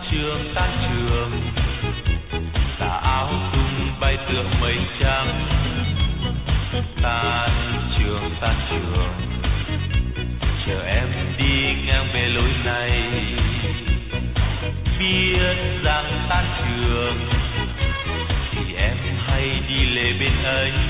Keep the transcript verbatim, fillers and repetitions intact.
trường tan trường, tà áo tung bay tựa mây trắng. Tan trường tan trường, chờ em đi ngang về lối này. Biết rằng tan trường thì em hay đi lề bên ấy.